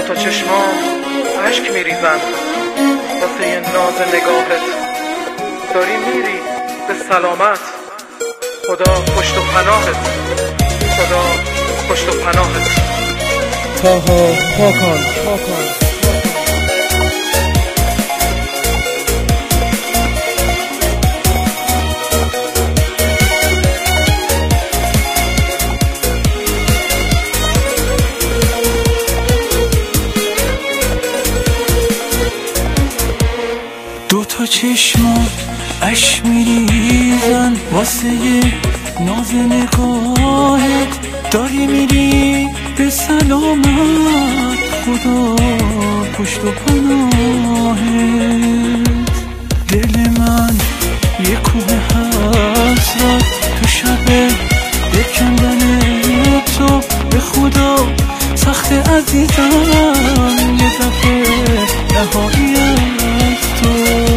دوتا چشمام عشق میریزن واسه ناز نگاهت. داری میری به سلامت، خدا پشت و پناهت، خدا پشت و پناهت. تاها پاکان دوتا چشمات عشق میریزن واسه ناز نگاهت. داری میری به سلامت، خدا پشت و پناهت. دل من یه کوه حسرت تو شب بکندن تو، به خدا سخت عزیزم یه دفعه رهایی از تو.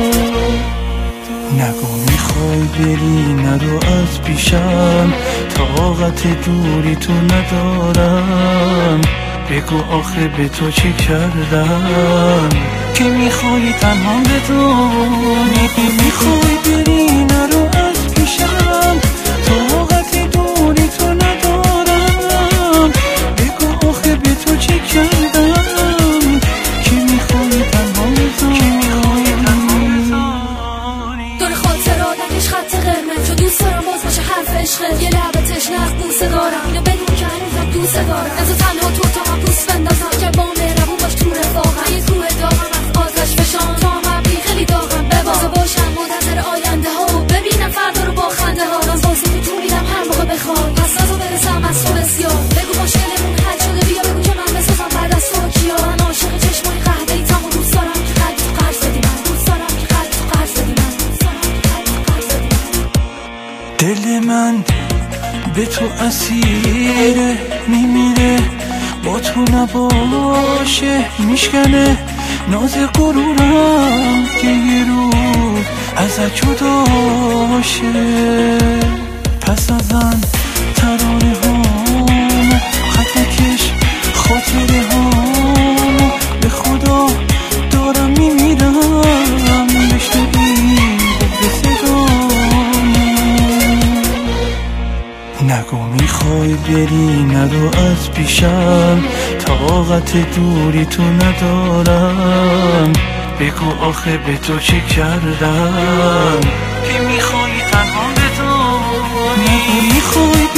نگو میخوای بری نرو از پیشم، طاقت دوری تو ندارم. بگو آخه به تو چی کردم که میخوای تنها بدونی. میخوای بری نرو از پیشم، طاقت دوری تو ندارم. بگو آخه به تو چی کردم که میخوای تنها بدونی. دور خاطراتش خط قرمز، چون دوست دارم باز باشه حرف عشقه. یه لعبه تشنه بوسه دارم، اینو بدون که هنوزم دوست دارم. از تنها تو تا هم پوست بندازم که با مهربون باش تو رفاقم. یه کوه داغم از آتش فشان، تا قبلی خیلی داغم. ببازه باشم منتظر آینده ها و ببینم فردا رو با خنده ها. من واسه تو میدم هر موقع بخوای، پس از برسم از تو بسیار. بگو مشکلمون حل شده، بیا بگو که من بسازم بعد از تو کیا. من عاشق چشمای قهوه‌ای تام و دوست دارم که قلب تو قرض بدی من. دوست دارم که قلب تو قرض بدی من. دوست دارم که قلب تو قرض بدی من. دل من به تو اسیره، میمیره با تو نباشه. میشکنه ناز غرورم که یه روز ازت جدا شه. پس ازن ترانه هامو خط کش خاطره هامو، به خدا دارم میمیرم بشنوی به صدامو. نگو میخوای بری نرو از پیشم، طاقت دوری تو ندارم. بگو آخه به تو چی کردم که میخوای تنها بدونی. میخوای